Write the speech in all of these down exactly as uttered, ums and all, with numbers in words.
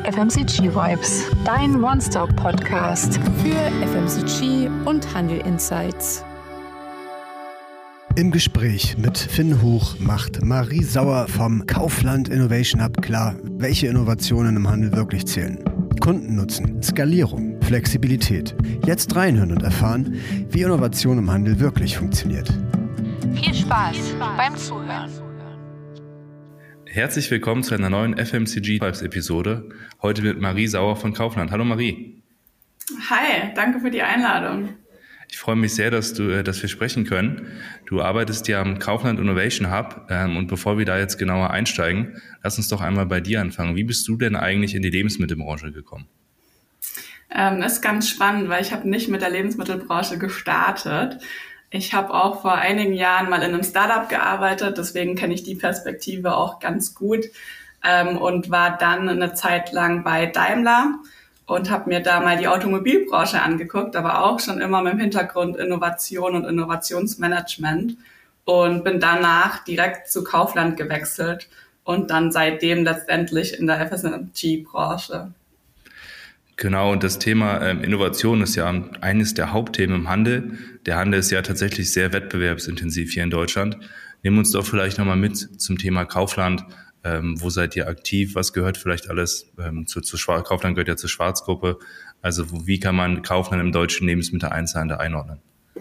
F M C G Vibes, dein One-Stop-Podcast für F M C G und Handel Insights. Im Gespräch mit Finn Huch macht Marie Sauer vom Kaufland Innovation Hub klar, welche Innovationen im Handel wirklich zählen. Kundennutzen, Skalierung, Flexibilität. Jetzt reinhören und erfahren, wie Innovation im Handel wirklich funktioniert. Viel Spaß beim Zuhören. Herzlich willkommen zu einer neuen F M C G Vibes Episode. Heute mit Marie Sauer von Kaufland. Hallo Marie. Hi, danke für die Einladung. Ich freue mich sehr, dass du, dass wir sprechen können. Du arbeitest ja am Kaufland Innovation Hub ähm, und bevor wir da jetzt genauer einsteigen, lass uns doch einmal bei dir anfangen. Wie bist du denn eigentlich in die Lebensmittelbranche gekommen? Ähm, ist ganz spannend, weil ich habe nicht mit der Lebensmittelbranche gestartet. Ich habe auch vor einigen Jahren mal in einem Startup gearbeitet, deswegen kenne ich die Perspektive auch ganz gut ähm, und war dann eine Zeit lang bei Daimler und habe mir da mal die Automobilbranche angeguckt, aber auch schon immer mit dem Hintergrund Innovation und Innovationsmanagement und bin danach direkt zu Kaufland gewechselt und dann seitdem letztendlich in der F M C G-Branche. Genau, und das Thema ähm, Innovation ist ja eines der Hauptthemen im Handel. Der Handel ist ja tatsächlich sehr wettbewerbsintensiv hier in Deutschland. Nimm uns doch vielleicht nochmal mit zum Thema Kaufland. Ähm, wo seid ihr aktiv? Was gehört vielleicht alles ähm, zu, zu Schwarz? Kaufland gehört ja zur Schwarzgruppe. Also wo, wie kann man Kaufland im deutschen Lebensmitteleinzelhandel einordnen?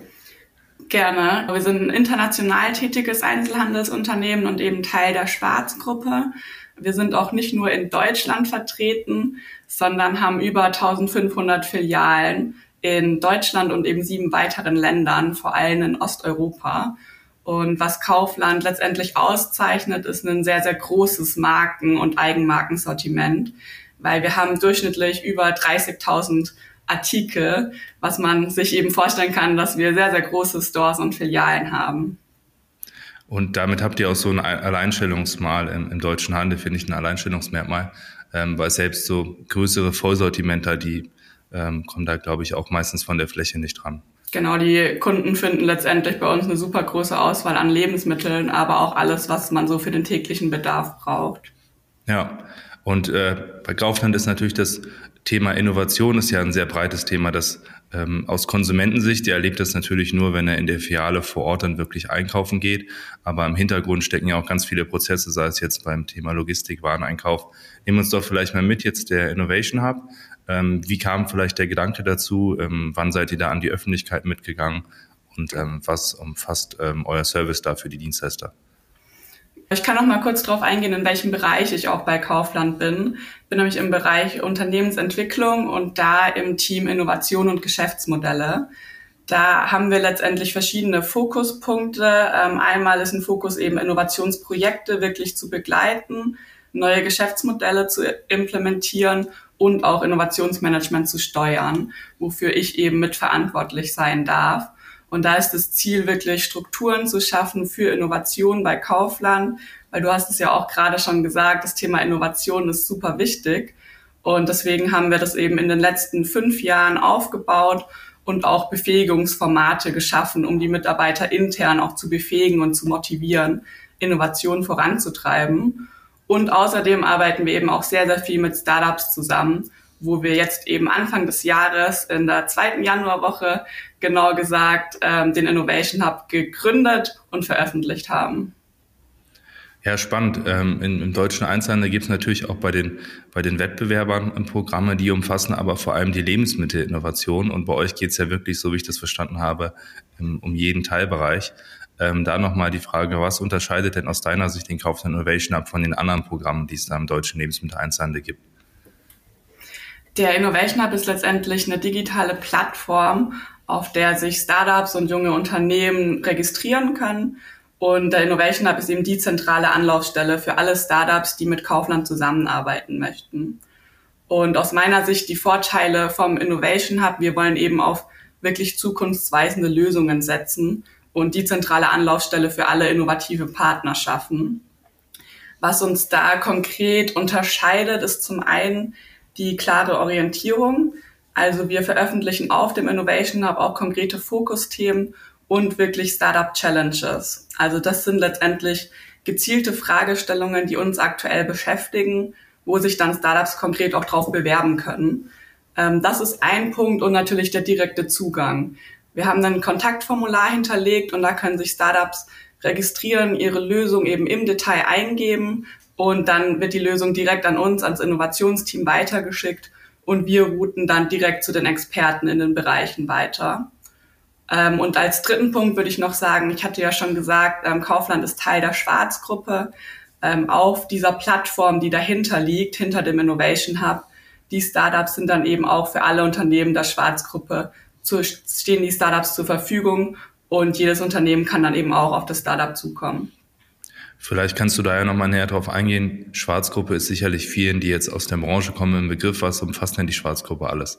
Gerne. Wir sind ein international tätiges Einzelhandelsunternehmen und eben Teil der Schwarzgruppe. Wir sind auch nicht nur in Deutschland vertreten, sondern haben über eintausendfünfhundert Filialen in Deutschland und eben sieben weiteren Ländern, vor allem in Osteuropa. Und was Kaufland letztendlich auszeichnet, ist ein sehr, sehr großes Marken- und Eigenmarkensortiment, weil wir haben durchschnittlich über dreißigtausend Artikel, was man sich eben vorstellen kann, dass wir sehr, sehr große Stores und Filialen haben. Und damit habt ihr auch so ein Alleinstellungsmerkmal im, im deutschen Handel, finde ich ein Alleinstellungsmerkmal, ähm, weil selbst so größere Vollsortimenter, die ähm, kommen da, glaube ich, auch meistens von der Fläche nicht dran. Genau, die Kunden finden letztendlich bei uns eine super große Auswahl an Lebensmitteln, aber auch alles, was man so für den täglichen Bedarf braucht. Ja, und äh, bei Kaufland ist natürlich das Thema Innovation ist ja ein sehr breites Thema, das ähm, aus Konsumentensicht, der erlebt das natürlich nur, wenn er in der Filiale vor Ort dann wirklich einkaufen geht, aber im Hintergrund stecken ja auch ganz viele Prozesse, sei es jetzt beim Thema Logistik, Wareneinkauf. Nehmen wir uns doch vielleicht mal mit jetzt der Innovation Hub. Ähm, wie kam vielleicht der Gedanke dazu? Ähm, wann seid ihr da an die Öffentlichkeit mitgegangen? Und ähm, was umfasst ähm, euer Service da für die Dienstleister? Ich kann noch mal kurz darauf eingehen, in welchem Bereich ich auch bei Kaufland bin. Ich bin nämlich im Bereich Unternehmensentwicklung und da im Team Innovation und Geschäftsmodelle. Da haben wir letztendlich verschiedene Fokuspunkte. Ähm, einmal ist ein Fokus eben Innovationsprojekte wirklich zu begleiten, neue Geschäftsmodelle zu implementieren und auch Innovationsmanagement zu steuern, wofür ich eben mitverantwortlich sein darf. Und da ist das Ziel, wirklich Strukturen zu schaffen für Innovation bei Kaufland, weil du hast es ja auch gerade schon gesagt, das Thema Innovation ist super wichtig. Und deswegen haben wir das eben in den letzten fünf Jahren aufgebaut und auch Befähigungsformate geschaffen, um die Mitarbeiter intern auch zu befähigen und zu motivieren, Innovation voranzutreiben. Und außerdem arbeiten wir eben auch sehr, sehr viel mit Startups zusammen, wo wir jetzt eben Anfang des Jahres in der zweiten Januarwoche, genau gesagt, ähm, den Innovation Hub gegründet und veröffentlicht haben. Ja, spannend. Ähm, im, im deutschen Einzelhandel gibt es natürlich auch bei den, bei den Wettbewerbern Programme, die umfassen aber vor allem die Lebensmittelinnovation. Und bei euch geht es ja wirklich, so wie ich das verstanden habe, um, um jeden Teilbereich. Ähm, da nochmal die Frage, was unterscheidet denn aus deiner Sicht den Kaufland Innovation Hub von den anderen Programmen, die es da im deutschen Lebensmitteleinzelhandel gibt? Der Innovation Hub ist letztendlich eine digitale Plattform, auf der sich Startups und junge Unternehmen registrieren können. Und der Innovation Hub ist eben die zentrale Anlaufstelle für alle Startups, die mit Kaufland zusammenarbeiten möchten. Und aus meiner Sicht die Vorteile vom Innovation Hub, wir wollen eben auf wirklich zukunftsweisende Lösungen setzen und die zentrale Anlaufstelle für alle innovative Partner schaffen. Was uns da konkret unterscheidet, ist zum einen die klare Orientierung. Also wir veröffentlichen auf dem Innovation Hub auch konkrete Fokusthemen und wirklich Startup-Challenges. Also das sind letztendlich gezielte Fragestellungen, die uns aktuell beschäftigen wo sich dann Startups konkret auch drauf bewerben können. Ähm, das ist ein Punkt und natürlich der direkte Zugang. Wir haben ein Kontaktformular hinterlegt und da können sich Startups registrieren, ihre Lösung eben im Detail eingeben und dann wird die Lösung direkt an uns, ans Innovationsteam weitergeschickt und wir routen dann direkt zu den Experten in den Bereichen weiter. Ähm, und als dritten Punkt würde ich noch sagen, ich hatte ja schon gesagt, ähm, Kaufland ist Teil der Schwarz-Gruppe. Ähm, auf dieser Plattform, die dahinter liegt, hinter dem Innovation Hub, die Startups sind dann eben auch für alle Unternehmen der Schwarz-Gruppe, zu, stehen die Startups zur Verfügung und jedes Unternehmen kann dann eben auch auf das Startup zukommen. Vielleicht kannst du da ja nochmal näher drauf eingehen. Schwarzgruppe ist sicherlich vielen, die jetzt aus der Branche kommen, im Begriff. Was umfasst denn die Schwarzgruppe alles?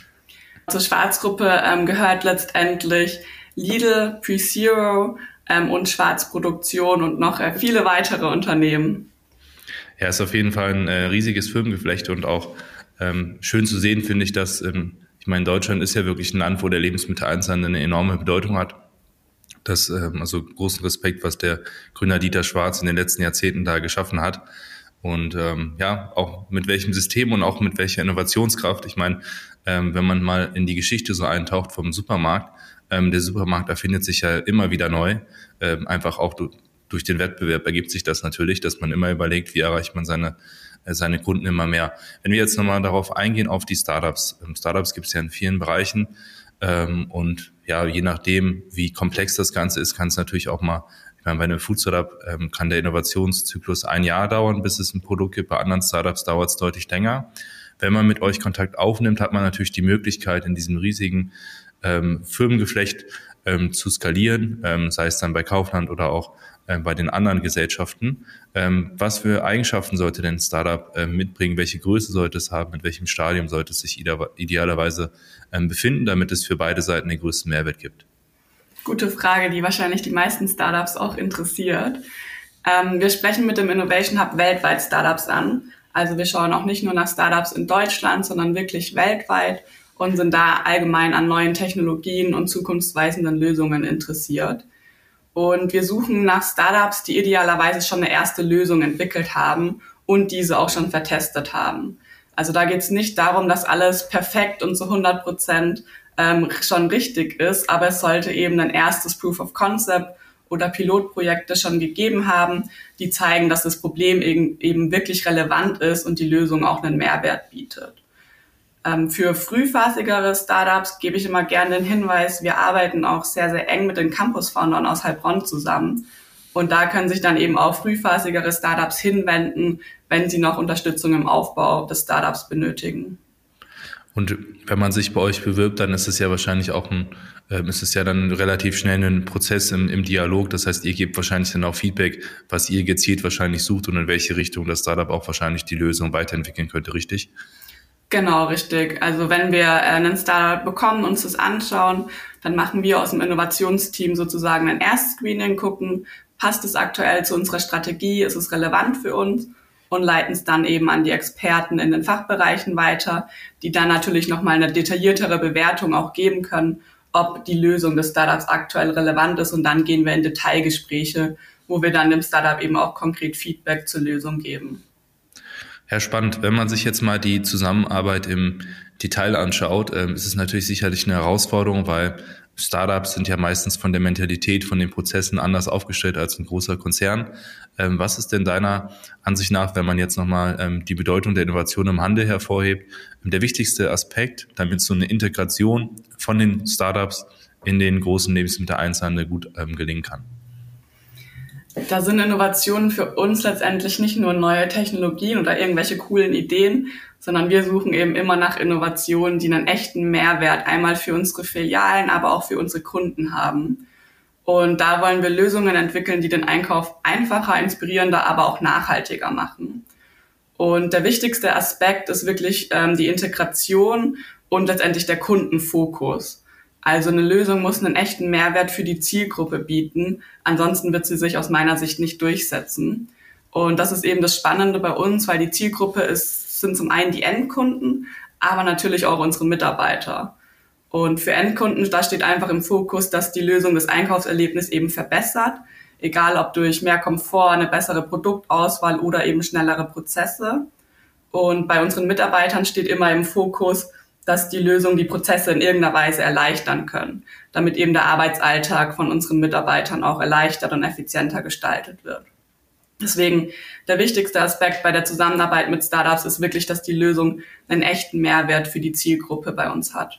Zur Schwarzgruppe ähm, gehört letztendlich Lidl, PreZero ähm, und Schwarzproduktion und noch äh, viele weitere Unternehmen. Ja, ist auf jeden Fall ein äh, riesiges Firmengeflecht und auch ähm, schön zu sehen, finde ich, dass, ähm, ich meine, Deutschland ist ja wirklich ein Land, wo der Lebensmitteleinzelhandel eine enorme Bedeutung hat. Das, ähm, also großen Respekt, was der Gründer Dieter Schwarz in den letzten Jahrzehnten da geschaffen hat. Und ähm, ja, auch mit welchem System und auch mit welcher Innovationskraft. Ich meine, ähm, wenn man mal in die Geschichte so eintaucht vom Supermarkt, ähm, der Supermarkt erfindet sich ja immer wieder neu. Ähm, einfach auch du, durch den Wettbewerb ergibt sich das natürlich, dass man immer überlegt, wie erreicht man seine äh, seine Kunden immer mehr. Wenn wir jetzt nochmal darauf eingehen, auf die Startups. Ähm, Startups gibt es ja in vielen Bereichen. Ähm, und ja, je nachdem, wie komplex das Ganze ist, kann es natürlich auch mal, ich meine, bei einem Food-Startup ähm, kann der Innovationszyklus ein Jahr dauern, bis es ein Produkt gibt. Bei anderen Startups dauert es deutlich länger. Wenn man mit euch Kontakt aufnimmt, hat man natürlich die Möglichkeit, in diesem riesigen ähm, Firmengeflecht ähm, zu skalieren, ähm, sei es dann bei Kaufland oder auch äh, bei den anderen Gesellschaften. Ähm, was für Eigenschaften sollte denn ein Startup äh, mitbringen? Welche Größe sollte es haben? Mit welchem Stadium sollte es sich ide- idealerweise ähm, befinden, damit es für beide Seiten den größten Mehrwert gibt? Gute Frage, die wahrscheinlich die meisten Startups auch interessiert. Ähm, wir sprechen mit dem Innovation Hub weltweit Startups an. Also wir schauen auch nicht nur nach Startups in Deutschland, sondern wirklich weltweit und sind da allgemein an neuen Technologien und zukunftsweisenden Lösungen interessiert. Und wir suchen nach Startups, die idealerweise schon eine erste Lösung entwickelt haben und diese auch schon vertestet haben. Also da geht es nicht darum, dass alles perfekt und zu hundert Prozent ähm, schon richtig ist, aber es sollte eben ein erstes Proof of Concept oder Pilotprojekte schon gegeben haben, die zeigen, dass das Problem eben wirklich relevant ist und die Lösung auch einen Mehrwert bietet. Ähm, für frühphasigere Startups gebe ich immer gerne den Hinweis, wir arbeiten auch sehr, sehr eng mit den Campus-Foundern aus Heilbronn zusammen. Und da können sich dann eben auch frühphasigere Startups hinwenden, wenn sie noch Unterstützung im Aufbau des Startups benötigen. Und wenn man sich bei euch bewirbt, dann ist es ja wahrscheinlich auch ein, äh, ist es ja dann relativ schnell ein Prozess im, im Dialog. Das heißt, ihr gebt wahrscheinlich dann auch Feedback, was ihr gezielt wahrscheinlich sucht und in welche Richtung das Startup auch wahrscheinlich die Lösung weiterentwickeln könnte, richtig? Genau, richtig. Also wenn wir einen Startup bekommen, uns das anschauen, dann machen wir aus dem Innovationsteam sozusagen ein Erstscreening, gucken, passt es aktuell zu unserer Strategie, ist es relevant für uns? Und leiten es dann eben an die Experten in den Fachbereichen weiter, die dann natürlich nochmal eine detailliertere Bewertung auch geben können, ob die Lösung des Startups aktuell relevant ist. Und dann gehen wir in Detailgespräche, wo wir dann dem Startup eben auch konkret Feedback zur Lösung geben. Ja, spannend. Wenn man sich jetzt mal die Zusammenarbeit im Detail anschaut, ist es natürlich sicherlich eine Herausforderung, weil Startups sind ja meistens von der Mentalität, von den Prozessen anders aufgestellt als ein großer Konzern. Ähm, was ist denn deiner Ansicht nach, wenn man jetzt nochmal ähm, die Bedeutung der Innovation im Handel hervorhebt, der wichtigste Aspekt, damit so eine Integration von den Startups in den großen Lebensmitteleinzelhandel gut ähm, gelingen kann? Da sind Innovationen für uns letztendlich nicht nur neue Technologien oder irgendwelche coolen Ideen, sondern wir suchen eben immer nach Innovationen, die einen echten Mehrwert einmal für unsere Filialen, aber auch für unsere Kunden haben. Und da wollen wir Lösungen entwickeln, die den Einkauf einfacher, inspirierender, aber auch nachhaltiger machen. Und der wichtigste Aspekt ist wirklich ähm, die Integration und letztendlich der Kundenfokus. Also eine Lösung muss einen echten Mehrwert für die Zielgruppe bieten, ansonsten wird sie sich aus meiner Sicht nicht durchsetzen. Und das ist eben das Spannende bei uns, weil die Zielgruppe ist, sind zum einen die Endkunden, aber natürlich auch unsere Mitarbeiter. Und für Endkunden, da steht einfach im Fokus, dass die Lösung das Einkaufserlebnis eben verbessert, egal ob durch mehr Komfort, eine bessere Produktauswahl oder eben schnellere Prozesse. Und bei unseren Mitarbeitern steht immer im Fokus, dass die Lösungen die Prozesse in irgendeiner Weise erleichtern können, damit eben der Arbeitsalltag von unseren Mitarbeitern auch erleichtert und effizienter gestaltet wird. Deswegen der wichtigste Aspekt bei der Zusammenarbeit mit Startups ist wirklich, dass die Lösung einen echten Mehrwert für die Zielgruppe bei uns hat.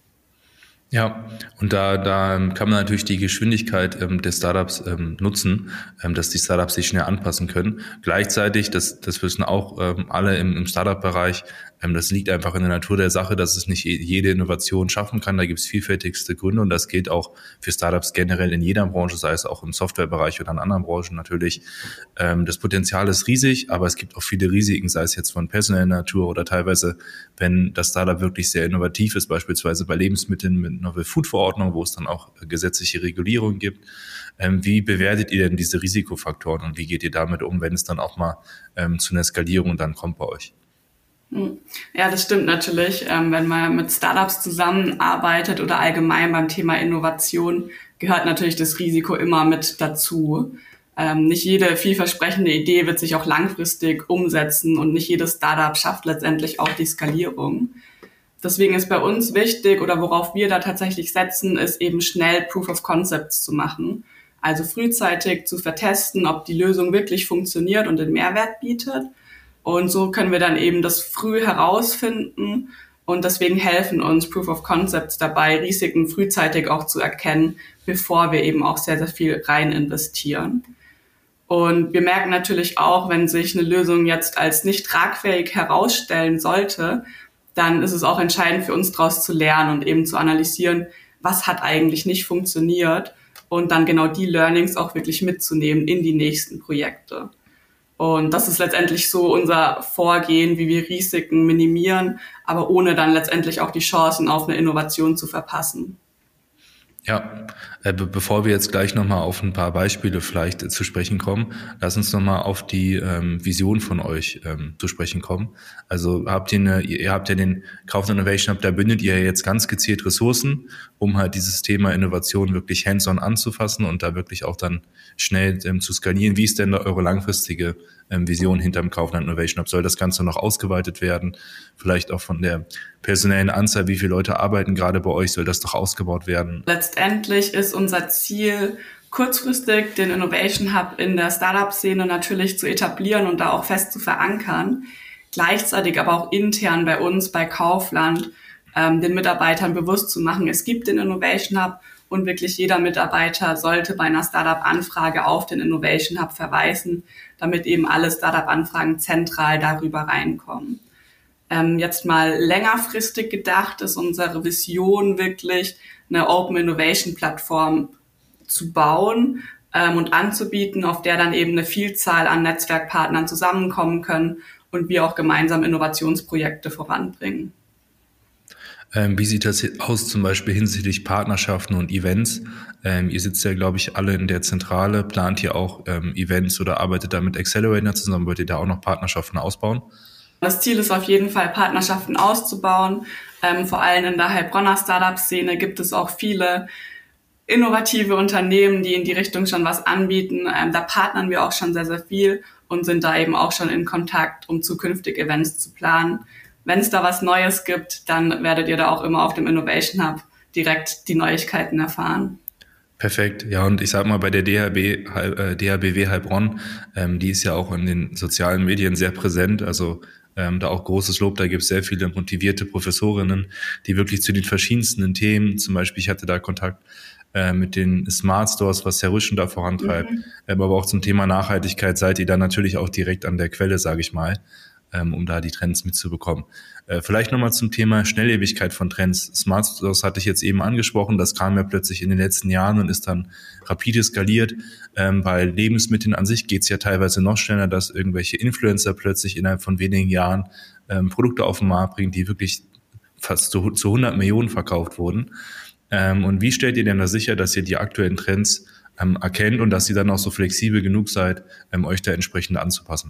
Ja, und da, da kann man natürlich die Geschwindigkeit ähm, der Startups ähm, nutzen, ähm, dass die Startups sich schnell anpassen können. Gleichzeitig, das, das wissen auch ähm, alle im, im Startup-Bereich, ähm, das liegt einfach in der Natur der Sache, dass es nicht jede Innovation schaffen kann. Da gibt es vielfältigste Gründe und das gilt auch für Startups generell in jeder Branche, sei es auch im Softwarebereich oder in anderen Branchen natürlich. Ähm, das Potenzial ist riesig, aber es gibt auch viele Risiken, sei es jetzt von personeller Natur oder teilweise, wenn das Startup wirklich sehr innovativ ist, beispielsweise bei Lebensmitteln mit Novel Food Verordnung, wo es dann auch gesetzliche Regulierungen gibt. Ähm, wie bewertet ihr denn diese Risikofaktoren und wie geht ihr damit um, wenn es dann auch mal ähm, zu einer Skalierung dann kommt bei euch? Ja, das stimmt natürlich. Ähm, wenn man mit Startups zusammenarbeitet oder allgemein beim Thema Innovation, gehört natürlich das Risiko immer mit dazu. Ähm, nicht jede vielversprechende Idee wird sich auch langfristig umsetzen und nicht jedes Startup schafft letztendlich auch die Skalierung. Deswegen ist bei uns wichtig oder worauf wir da tatsächlich setzen, ist eben schnell Proof of Concepts zu machen. Also frühzeitig zu vertesten, ob die Lösung wirklich funktioniert und den Mehrwert bietet. Und so können wir dann eben das früh herausfinden. Und deswegen helfen uns Proof of Concepts dabei, Risiken frühzeitig auch zu erkennen, bevor wir eben auch sehr, sehr viel rein investieren. Und wir merken natürlich auch, wenn sich eine Lösung jetzt als nicht tragfähig herausstellen sollte, dann ist es auch entscheidend für uns, daraus zu lernen und eben zu analysieren, was hat eigentlich nicht funktioniert und dann genau die Learnings auch wirklich mitzunehmen in die nächsten Projekte. Und das ist letztendlich so unser Vorgehen, wie wir Risiken minimieren, aber ohne dann letztendlich auch die Chancen auf eine Innovation zu verpassen. Ja, äh, be- bevor wir jetzt gleich nochmal auf ein paar Beispiele vielleicht äh, zu sprechen kommen, lass uns nochmal auf die ähm, Vision von euch ähm, zu sprechen kommen. Also habt ihr eine, ihr, ihr habt ja den Kaufland Innovation Hub, da bündet ihr jetzt ganz gezielt Ressourcen, um halt dieses Thema Innovation wirklich hands-on anzufassen und da wirklich auch dann schnell ähm, zu skalieren. Wie ist denn da eure langfristige ähm, Vision hinterm Kaufland Innovation Hub? Soll das Ganze noch ausgeweitet werden? Vielleicht auch von der personellen Anzahl, wie viele Leute arbeiten gerade bei euch? Soll das doch ausgebaut werden? Letztendlich ist unser Ziel, kurzfristig den Innovation Hub in der Startup-Szene natürlich zu etablieren und da auch fest zu verankern. Gleichzeitig aber auch intern bei uns, bei Kaufland, ähm, den Mitarbeitern bewusst zu machen, es gibt den Innovation Hub und wirklich jeder Mitarbeiter sollte bei einer Startup-Anfrage auf den Innovation Hub verweisen, damit eben alle Startup-Anfragen zentral darüber reinkommen. Ähm, jetzt mal längerfristig gedacht ist unsere Vision wirklich, eine Open Innovation Plattform zu bauen ähm, und anzubieten, auf der dann eben eine Vielzahl an Netzwerkpartnern zusammenkommen können und wir auch gemeinsam Innovationsprojekte voranbringen. Ähm, wie sieht das aus, zum Beispiel hinsichtlich Partnerschaften und Events? Ähm, ihr sitzt ja, glaube ich, alle in der Zentrale, plant ihr auch ähm, Events oder arbeitet da mit Accelerator zusammen? Wollt ihr da auch noch Partnerschaften ausbauen? Das Ziel ist auf jeden Fall, Partnerschaften auszubauen. Ähm, vor allem in der Heilbronner Startup-Szene gibt es auch viele innovative Unternehmen, die in die Richtung schon was anbieten. Ähm, da partnern wir auch schon sehr, sehr viel und sind da eben auch schon in Kontakt, um zukünftig Events zu planen. Wenn es da was Neues gibt, dann werdet ihr da auch immer auf dem Innovation Hub direkt die Neuigkeiten erfahren. Perfekt, ja, und ich sag mal, bei der D H B, äh, D H B W Heilbronn, ähm, die ist ja auch in den sozialen Medien sehr präsent, also ähm, da auch großes Lob, da gibt es sehr viele motivierte Professorinnen, die wirklich zu den verschiedensten Themen, zum Beispiel, ich hatte da Kontakt äh, mit den Smart Stores, was Herr Rüschen da vorantreibt, mhm. ähm, aber auch zum Thema Nachhaltigkeit seid ihr dann natürlich auch direkt an der Quelle, sage ich mal, ähm, um da die Trends mitzubekommen. Äh, vielleicht nochmal zum Thema Schnelllebigkeit von Trends. Smart Stores hatte ich jetzt eben angesprochen, das kam ja plötzlich in den letzten Jahren und ist dann rapide skaliert. Ähm, bei Lebensmitteln an sich geht's ja teilweise noch schneller, dass irgendwelche Influencer plötzlich innerhalb von wenigen Jahren ähm, Produkte auf den Markt bringen, die wirklich fast zu, zu hundert Millionen verkauft wurden. Ähm, und wie stellt ihr denn da sicher, dass ihr die aktuellen Trends ähm, erkennt und dass ihr dann auch so flexibel genug seid, ähm, euch da entsprechend anzupassen?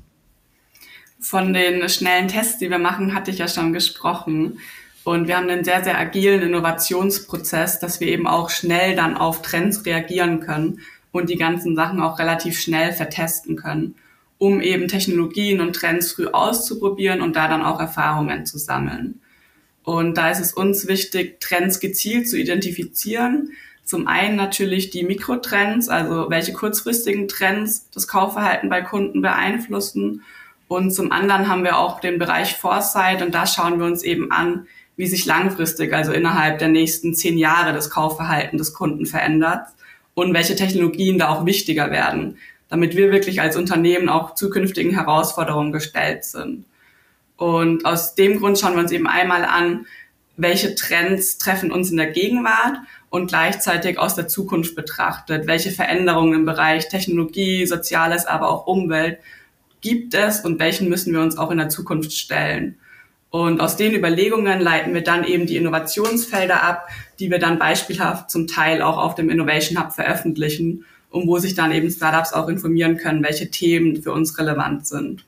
Von den schnellen Tests, die wir machen, hatte ich ja schon gesprochen. Und wir haben einen sehr, sehr agilen Innovationsprozess, dass wir eben auch schnell dann auf Trends reagieren können und die ganzen Sachen auch relativ schnell vertesten können. um eben Technologien und Trends früh auszuprobieren und da dann auch Erfahrungen zu sammeln. Und da ist es uns wichtig, Trends gezielt zu identifizieren. Zum einen natürlich die Mikrotrends, also welche kurzfristigen Trends das Kaufverhalten bei Kunden beeinflussen. Und zum anderen haben wir auch den Bereich Foresight und da schauen wir uns eben an, wie sich langfristig, also innerhalb der nächsten zehn Jahre, das Kaufverhalten des Kunden verändert und welche Technologien da auch wichtiger werden, damit wir wirklich als Unternehmen auch zukünftigen Herausforderungen gestellt sind. Und aus dem Grund schauen wir uns eben einmal an, welche Trends treffen uns in der Gegenwart und gleichzeitig aus der Zukunft betrachtet, welche Veränderungen im Bereich Technologie, Soziales, aber auch Umwelt gibt es und welchen müssen wir uns auch in der Zukunft stellen. Und aus den Überlegungen leiten wir dann eben die Innovationsfelder ab, die wir dann beispielhaft zum Teil auch auf dem Innovation Hub veröffentlichen und wo sich dann eben Startups auch informieren können, welche Themen für uns relevant sind.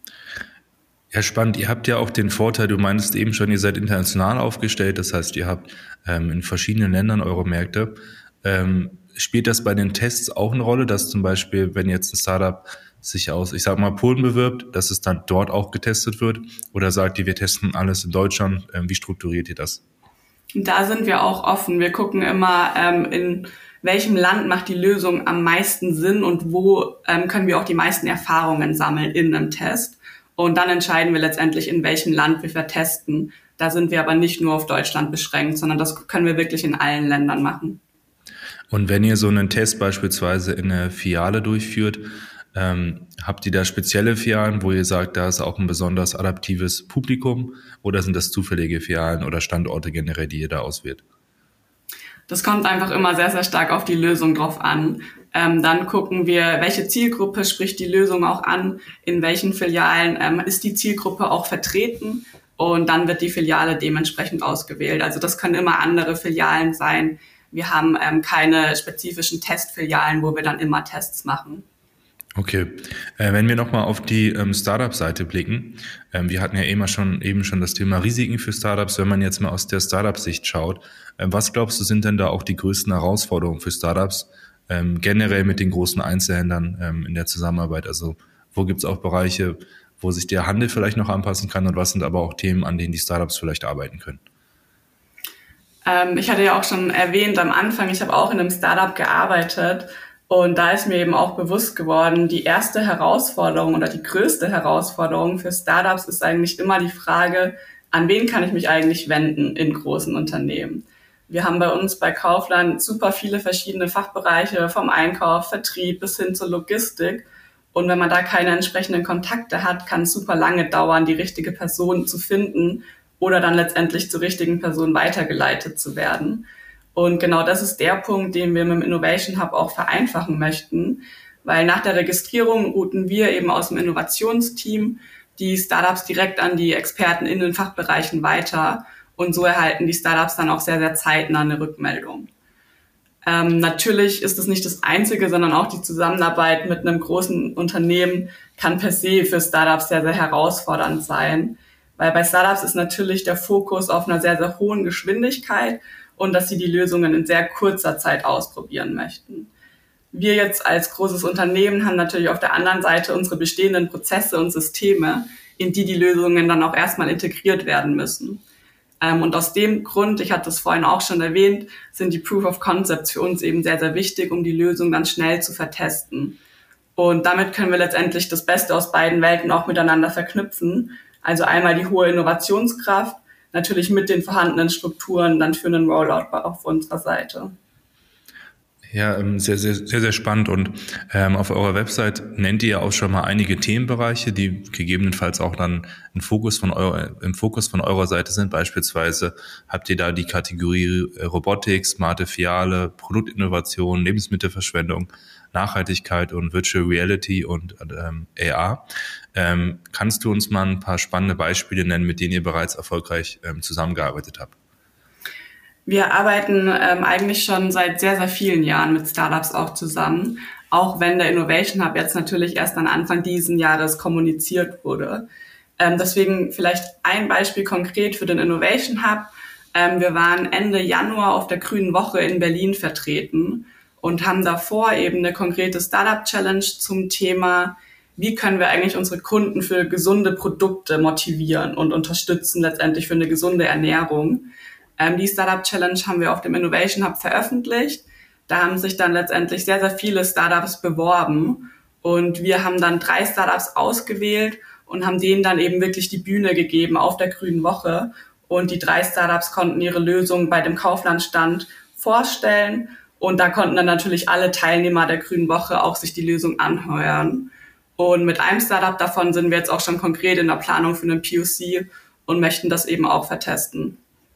Ja, spannend. Ihr habt ja auch den Vorteil, du meintest eben schon, ihr seid international aufgestellt, das heißt, ihr habt ähm, in verschiedenen Ländern eure Märkte. Ähm, spielt das bei den Tests auch eine Rolle, dass zum Beispiel, wenn jetzt ein Startup sich aus, ich sag mal, Polen bewirbt, dass es dann dort auch getestet wird? Oder sagt ihr, wir testen alles in Deutschland? Ähm, wie strukturiert ihr das? Da sind wir auch offen. Wir gucken immer, ähm, in welchem Land macht die Lösung am meisten Sinn und wo ähm, können wir auch die meisten Erfahrungen sammeln in einem Test. Und dann entscheiden wir letztendlich, in welchem Land wir vertesten. Da sind wir aber nicht nur auf Deutschland beschränkt, sondern das können wir wirklich in allen Ländern machen. Und wenn ihr so einen Test beispielsweise in einer Filiale durchführt, ähm, habt ihr da spezielle Filialen, wo ihr sagt, da ist auch ein besonders adaptives Publikum, oder sind das zufällige Filialen oder Standorte generell, die ihr da auswählt? Das kommt einfach immer sehr, sehr stark auf die Lösung drauf an. Ähm, dann gucken wir, welche Zielgruppe spricht die Lösung auch an, in welchen Filialen ähm, ist die Zielgruppe auch vertreten und dann wird die Filiale dementsprechend ausgewählt. Also das können immer andere Filialen sein. Wir haben ähm, keine spezifischen Testfilialen, wo wir dann immer Tests machen. Okay, äh, wenn wir nochmal auf die ähm, Startup-Seite blicken, ähm, wir hatten ja eben schon, eben schon das Thema Risiken für Startups, wenn man jetzt mal aus der Startup-Sicht schaut, äh, was glaubst du, sind denn da auch die größten Herausforderungen für Startups, ähm, generell mit den großen Einzelhändlern ähm, in der Zusammenarbeit? Also wo gibt es auch Bereiche, wo sich der Handel vielleicht noch anpassen kann und was sind aber auch Themen, an denen die Startups vielleicht arbeiten können? Ähm, ich hatte ja auch schon erwähnt am Anfang, ich habe auch in einem Startup gearbeitet. Und da ist mir eben auch bewusst geworden, die erste Herausforderung oder die größte Herausforderung für Startups ist eigentlich immer die Frage, an wen kann ich mich eigentlich wenden in großen Unternehmen? Wir haben bei uns bei Kaufland super viele verschiedene Fachbereiche, vom Einkauf, Vertrieb bis hin zur Logistik. Und wenn man da keine entsprechenden Kontakte hat, kann es super lange dauern, die richtige Person zu finden oder dann letztendlich zur richtigen Person weitergeleitet zu werden. Und genau das ist der Punkt, den wir mit dem Innovation Hub auch vereinfachen möchten, weil nach der Registrierung routen wir eben aus dem Innovationsteam die Startups direkt an die Experten in den Fachbereichen weiter und so erhalten die Startups dann auch sehr, sehr zeitnah eine Rückmeldung. Ähm, natürlich ist es nicht das Einzige, sondern auch die Zusammenarbeit mit einem großen Unternehmen kann per se für Startups sehr, sehr herausfordernd sein, weil bei Startups ist natürlich der Fokus auf einer sehr, sehr hohen Geschwindigkeit und dass sie die Lösungen in sehr kurzer Zeit ausprobieren möchten. Wir jetzt als großes Unternehmen haben natürlich auf der anderen Seite unsere bestehenden Prozesse und Systeme, in die die Lösungen dann auch erstmal integriert werden müssen. Und aus dem Grund, ich hatte es vorhin auch schon erwähnt, sind die Proof of Concepts für uns eben sehr, sehr wichtig, um die Lösung dann schnell zu vertesten. Und damit können wir letztendlich das Beste aus beiden Welten auch miteinander verknüpfen. Also einmal die hohe Innovationskraft, natürlich mit den vorhandenen Strukturen dann für einen Rollout auf unserer Seite. Ja, sehr, sehr, sehr, sehr spannend. Und ähm, auf eurer Website nennt ihr ja auch schon mal einige Themenbereiche, die gegebenenfalls auch dann im Fokus von eurer, im Fokus von eurer Seite sind. Beispielsweise habt ihr da die Kategorie Robotik, smarte Filiale, Produktinnovation, Lebensmittelverschwendung, Nachhaltigkeit und Virtual Reality und ähm, A R. Ähm, kannst du uns mal ein paar spannende Beispiele nennen, mit denen ihr bereits erfolgreich ähm, zusammengearbeitet habt? Wir arbeiten ähm, eigentlich schon seit sehr, sehr vielen Jahren mit Startups auch zusammen, auch wenn der Innovation Hub jetzt natürlich erst an Anfang diesen Jahres kommuniziert wurde. Ähm, deswegen vielleicht ein Beispiel konkret für den Innovation Hub. Ähm, wir waren Ende Januar auf der Grünen Woche in Berlin vertreten und haben davor eben eine konkrete Startup-Challenge zum Thema, wie können wir eigentlich unsere Kunden für gesunde Produkte motivieren und unterstützen letztendlich für eine gesunde Ernährung. Ähm, die Startup Challenge haben wir auf dem Innovation Hub veröffentlicht. Da haben sich dann letztendlich sehr, sehr viele Startups beworben und wir haben dann drei Startups ausgewählt und haben denen dann eben wirklich die Bühne gegeben auf der Grünen Woche. Und die drei Startups konnten ihre Lösung bei dem Kaufland-Stand vorstellen. Und da konnten dann natürlich alle Teilnehmer der Grünen Woche auch sich die Lösung anhören. Und mit einem Startup davon sind wir jetzt auch schon konkret in der Planung für einen P O C und möchten das eben auch vertesten.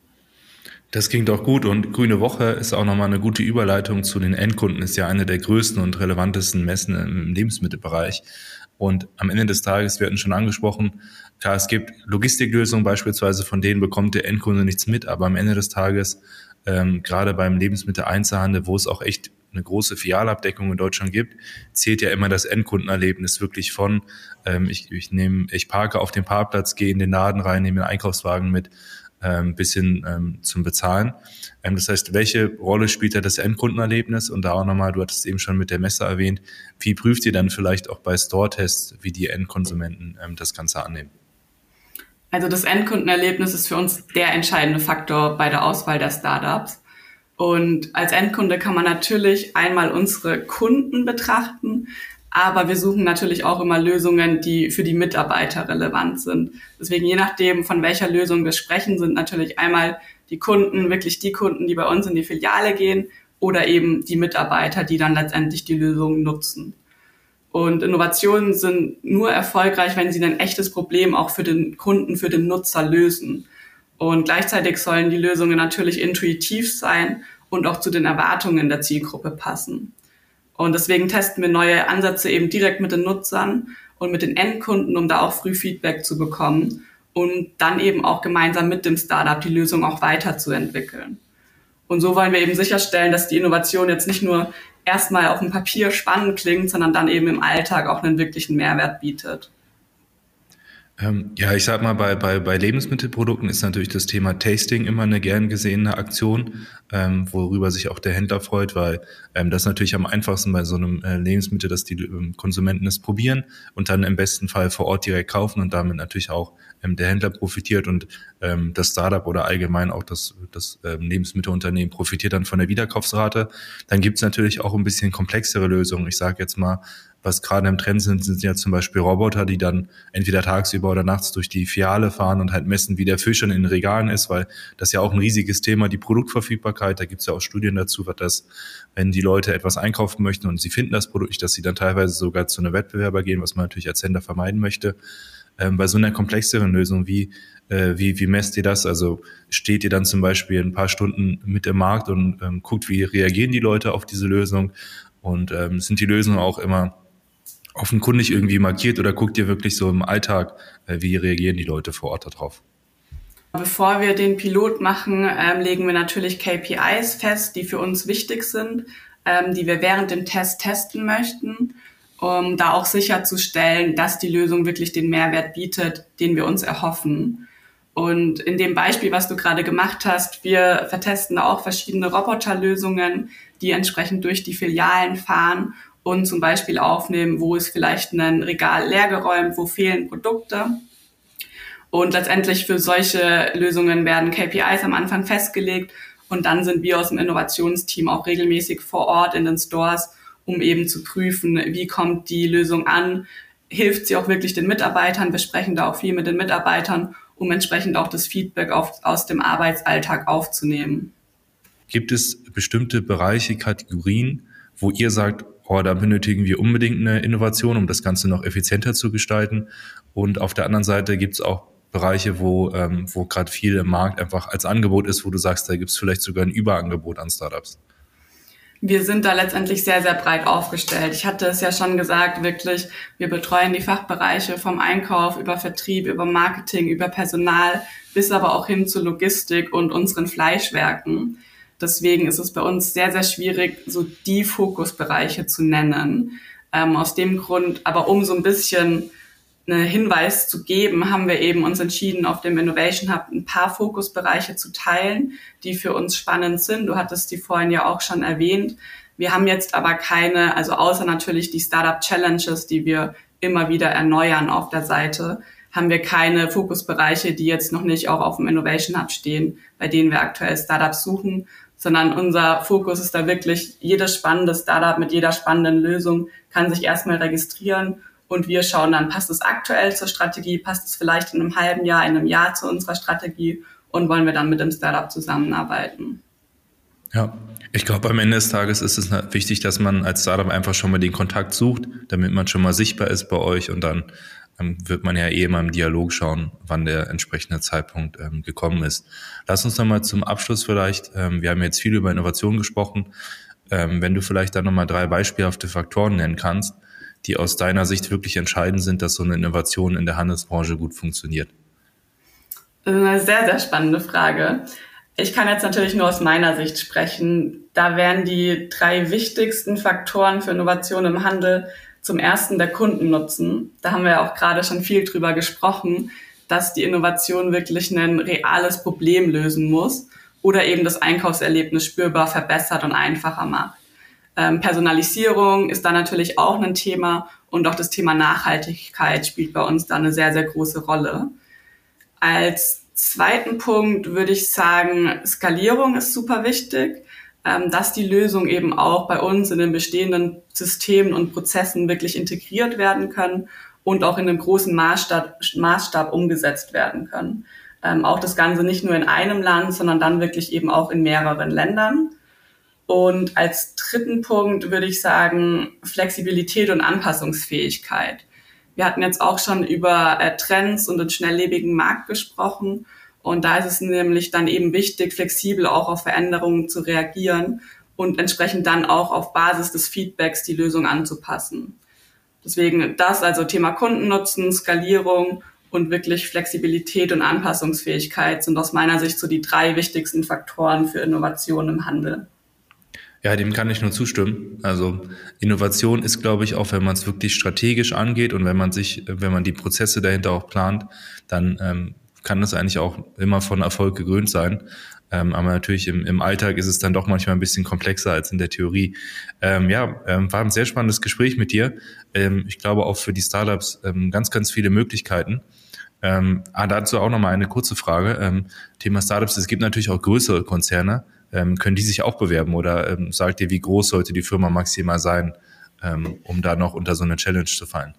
Das klingt auch gut und Grüne Woche ist auch nochmal eine gute Überleitung zu den Endkunden, ist ja eine der größten und relevantesten Messen im Lebensmittelbereich. Und am Ende des Tages, wir hatten schon angesprochen, klar, es gibt Logistiklösungen beispielsweise, von denen bekommt der Endkunde nichts mit, aber am Ende des Tages, ähm, gerade beim Lebensmitteleinzelhandel, wo es auch echt eine große Filialabdeckung in Deutschland gibt, zählt ja immer das Endkundenerlebnis wirklich von, ähm, ich, ich nehme, ich parke auf dem Parkplatz, gehe in den Laden rein, nehme den Einkaufswagen mit, ähm, bis hin ähm, zum Bezahlen. Ähm, das heißt, welche Rolle spielt da das Endkundenerlebnis? Und da auch nochmal, du hattest eben schon mit der Messe erwähnt, wie prüft ihr dann vielleicht auch bei Store-Tests, wie die Endkonsumenten ähm, das Ganze annehmen? Also das Endkundenerlebnis ist für uns der entscheidende Faktor bei der Auswahl der Startups. Und als Endkunde kann man natürlich einmal unsere Kunden betrachten, aber wir suchen natürlich auch immer Lösungen, die für die Mitarbeiter relevant sind. Deswegen, je nachdem, von welcher Lösung wir sprechen, sind natürlich einmal die Kunden, wirklich die Kunden, die bei uns in die Filiale gehen, oder eben die Mitarbeiter, die dann letztendlich die Lösung nutzen. Und Innovationen sind nur erfolgreich, wenn sie ein echtes Problem auch für den Kunden, für den Nutzer lösen. Und gleichzeitig sollen die Lösungen natürlich intuitiv sein und auch zu den Erwartungen der Zielgruppe passen. Und deswegen testen wir neue Ansätze eben direkt mit den Nutzern und mit den Endkunden, um da auch früh Feedback zu bekommen und dann eben auch gemeinsam mit dem Startup die Lösung auch weiterzuentwickeln. Und so wollen wir eben sicherstellen, dass die Innovation jetzt nicht nur erstmal auf dem Papier spannend klingt, sondern dann eben im Alltag auch einen wirklichen Mehrwert bietet. Ähm, ja, ich sag mal, bei, bei, bei Lebensmittelprodukten ist natürlich das Thema Tasting immer eine gern gesehene Aktion, ähm, worüber sich auch der Händler freut, weil ähm, das natürlich am einfachsten bei so einem äh, Lebensmittel, dass die ähm, Konsumenten es probieren und dann im besten Fall vor Ort direkt kaufen und damit natürlich auch ähm, der Händler profitiert und ähm, das Startup oder allgemein auch das, das ähm, Lebensmittelunternehmen profitiert dann von der Wiederkaufsrate. Dann gibt's natürlich auch ein bisschen komplexere Lösungen. Ich sage jetzt mal, was gerade im Trend sind, sind ja zum Beispiel Roboter, die dann entweder tagsüber oder nachts durch die Filiale fahren und halt messen, wie der Fisch in den Regalen ist, weil das ja auch ein riesiges Thema, die Produktverfügbarkeit, da gibt's ja auch Studien dazu, was das, wenn die Leute etwas einkaufen möchten und sie finden das Produkt nicht, dass sie dann teilweise sogar zu einem Wettbewerber gehen, was man natürlich als Händler vermeiden möchte. Ähm, bei so einer komplexeren Lösung, wie, äh, wie, wie messt ihr das? Also steht ihr dann zum Beispiel ein paar Stunden mit im Markt und ähm, guckt, wie reagieren die Leute auf diese Lösung und ähm, sind die Lösungen auch immer offenkundig irgendwie markiert oder guckt ihr wirklich so im Alltag, wie reagieren die Leute vor Ort darauf? Bevor wir den Pilot machen, ähm, legen wir natürlich K P Is fest, die für uns wichtig sind, ähm, die wir während dem Test testen möchten, um da auch sicherzustellen, dass die Lösung wirklich den Mehrwert bietet, den wir uns erhoffen. Und in dem Beispiel, was du gerade gemacht hast, wir vertesten auch verschiedene Roboterlösungen, die entsprechend durch die Filialen fahren und zum Beispiel aufnehmen, wo ist vielleicht ein Regal leergeräumt, wo fehlen Produkte. Und letztendlich für solche Lösungen werden K P Is am Anfang festgelegt und dann sind wir aus dem Innovationsteam auch regelmäßig vor Ort in den Stores, um eben zu prüfen, wie kommt die Lösung an, hilft sie auch wirklich den Mitarbeitern. Wir sprechen da auch viel mit den Mitarbeitern, um entsprechend auch das Feedback auf, aus dem Arbeitsalltag aufzunehmen. Gibt es bestimmte Bereiche, Kategorien, wo ihr sagt, oh, da benötigen wir unbedingt eine Innovation, um das Ganze noch effizienter zu gestalten? Und auf der anderen Seite gibt es auch Bereiche, wo, ähm, wo gerade viel im Markt einfach als Angebot ist, wo du sagst, da gibt es vielleicht sogar ein Überangebot an Startups. Wir sind da letztendlich sehr, sehr breit aufgestellt. Ich hatte es ja schon gesagt, wirklich, wir betreuen die Fachbereiche vom Einkauf über Vertrieb, über Marketing, über Personal, bis aber auch hin zur Logistik und unseren Fleischwerken. Deswegen ist es bei uns sehr, sehr schwierig, so die Fokusbereiche zu nennen. Ähm, aus dem Grund, aber um so ein bisschen einen Hinweis zu geben, haben wir eben uns entschieden, auf dem Innovation Hub ein paar Fokusbereiche zu teilen, die für uns spannend sind. Du hattest die vorhin ja auch schon erwähnt. Wir haben jetzt aber keine, also außer natürlich die Startup Challenges, die wir immer wieder erneuern auf der Seite, haben wir keine Fokusbereiche, die jetzt noch nicht auch auf dem Innovation Hub stehen, bei denen wir aktuell Startups suchen, sondern unser Fokus ist da wirklich, jedes spannende Startup mit jeder spannenden Lösung kann sich erstmal registrieren und wir schauen dann, passt es aktuell zur Strategie, passt es vielleicht in einem halben Jahr, in einem Jahr zu unserer Strategie und wollen wir dann mit dem Startup zusammenarbeiten. Ja, ich glaube, am Ende des Tages ist es wichtig, dass man als Startup einfach schon mal den Kontakt sucht, damit man schon mal sichtbar ist bei euch und dann ähm, wird man ja eh mal im Dialog schauen, wann der entsprechende Zeitpunkt ähm, gekommen ist. Lass uns nochmal zum Abschluss vielleicht, ähm, wir haben jetzt viel über Innovation gesprochen, ähm, wenn du vielleicht dann nochmal drei beispielhafte Faktoren nennen kannst, die aus deiner Sicht wirklich entscheidend sind, dass so eine Innovation in der Handelsbranche gut funktioniert. Das ist eine sehr, sehr spannende Frage. Ich kann jetzt natürlich nur aus meiner Sicht sprechen. Da wären die drei wichtigsten Faktoren für Innovation im Handel zum ersten der Kundennutzen. Da haben wir ja auch gerade schon viel drüber gesprochen, dass die Innovation wirklich ein reales Problem lösen muss oder eben das Einkaufserlebnis spürbar verbessert und einfacher macht. Ähm, Personalisierung ist da natürlich auch ein Thema und auch das Thema Nachhaltigkeit spielt bei uns da eine sehr, sehr große Rolle. Als zweiten Punkt würde ich sagen, Skalierung ist super wichtig, ähm, dass die Lösungen eben auch bei uns in den bestehenden Systemen und Prozessen wirklich integriert werden können und auch in einem großen Maßstab, Maßstab umgesetzt werden können. Ähm, auch das Ganze nicht nur in einem Land, sondern dann wirklich eben auch in mehreren Ländern. Und als dritten Punkt würde ich sagen, Flexibilität und Anpassungsfähigkeit. Wir hatten jetzt auch schon über äh, Trends und den schnelllebigen Markt gesprochen. Und da ist es nämlich dann eben wichtig, flexibel auch auf Veränderungen zu reagieren und entsprechend dann auch auf Basis des Feedbacks die Lösung anzupassen. Deswegen das, also Thema Kundennutzen, Skalierung und wirklich Flexibilität und Anpassungsfähigkeit sind aus meiner Sicht so die drei wichtigsten Faktoren für Innovation im Handel. Ja, dem kann ich nur zustimmen. Also Innovation ist, glaube ich, auch wenn man es wirklich strategisch angeht und wenn man sich, wenn man die Prozesse dahinter auch plant, dann ähm, kann das eigentlich auch immer von Erfolg gekrönt sein. Ähm, aber natürlich im, im Alltag ist es dann doch manchmal ein bisschen komplexer als in der Theorie. Ähm, ja, ähm, war ein sehr spannendes Gespräch mit dir. Ähm, ich glaube auch für die Startups ähm, ganz, ganz viele Möglichkeiten. Ähm, ah, dazu auch nochmal eine kurze Frage. Ähm, Thema Startups, es gibt natürlich auch größere Konzerne. Ähm, können die sich auch bewerben oder ähm, sagt ihr, wie groß sollte die Firma maximal sein, ähm, um da noch unter so eine Challenge zu fallen?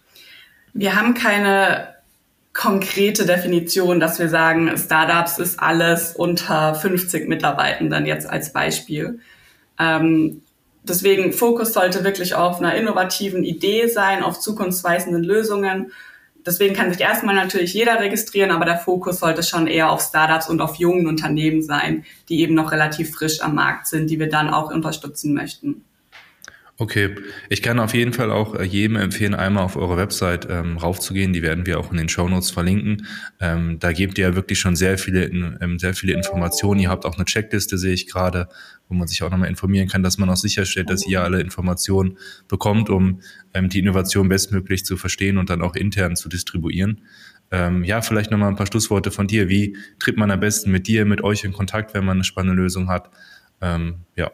Wir haben keine konkrete Definition, dass wir sagen, Startups ist alles unter fünfzig Mitarbeitenden jetzt als Beispiel. Ähm, deswegen Fokus sollte wirklich auf einer innovativen Idee sein, auf zukunftsweisenden Lösungen. Deswegen kann sich erstmal natürlich jeder registrieren, aber der Fokus sollte schon eher auf Startups und auf jungen Unternehmen sein, die eben noch relativ frisch am Markt sind, die wir dann auch unterstützen möchten. Okay, ich kann auf jeden Fall auch jedem empfehlen, einmal auf eure Website ähm, raufzugehen. Die werden wir auch in den Shownotes verlinken. Ähm, da gebt ihr ja wirklich schon sehr viele, ähm, sehr viele Informationen. Ihr habt auch eine Checkliste, sehe ich gerade, wo man sich auch nochmal informieren kann, dass man auch sicherstellt, dass ihr alle Informationen bekommt, um ähm, die Innovation bestmöglich zu verstehen und dann auch intern zu distribuieren. Ähm, ja, vielleicht nochmal ein paar Schlussworte von dir. Wie tritt man am besten mit dir, mit euch in Kontakt, wenn man eine spannende Lösung hat? Ähm, ja.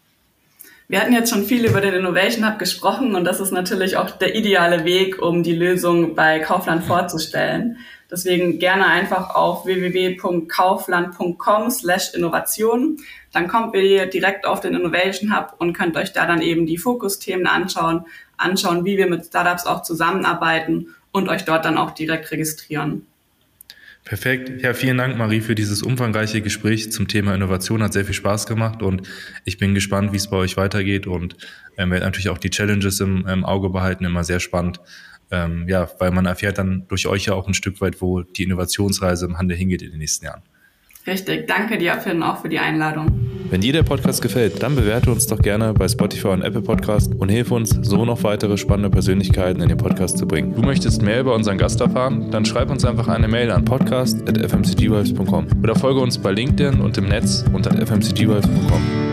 Wir hatten jetzt schon viel über den Innovation Hub gesprochen und das ist natürlich auch der ideale Weg, um die Lösung bei Kaufland vorzustellen. Deswegen gerne einfach auf w w w punkt kaufland punkt com slash innovation. Dann kommt ihr direkt auf den Innovation Hub und könnt euch da dann eben die Fokusthemen anschauen, anschauen, wie wir mit Startups auch zusammenarbeiten und euch dort dann auch direkt registrieren. Perfekt. Ja, vielen Dank, Marie, für dieses umfangreiche Gespräch zum Thema Innovation. Hat sehr viel Spaß gemacht und ich bin gespannt, wie es bei euch weitergeht und ähm, werde natürlich auch die Challenges im, im Auge behalten. Immer sehr spannend. Ähm, ja, weil man erfährt dann durch euch ja auch ein Stück weit, wo die Innovationsreise im Handel hingeht in den nächsten Jahren. Richtig. Danke dir, Finn, auch für die Einladung. Wenn dir der Podcast gefällt, dann bewerte uns doch gerne bei Spotify und Apple Podcast und hilf uns, so noch weitere spannende Persönlichkeiten in den Podcast zu bringen. Du möchtest mehr über unseren Gast erfahren? Dann schreib uns einfach eine Mail an podcast at f m c g vibes punkt com oder folge uns bei LinkedIn und im Netz unter f m c g vibes punkt com.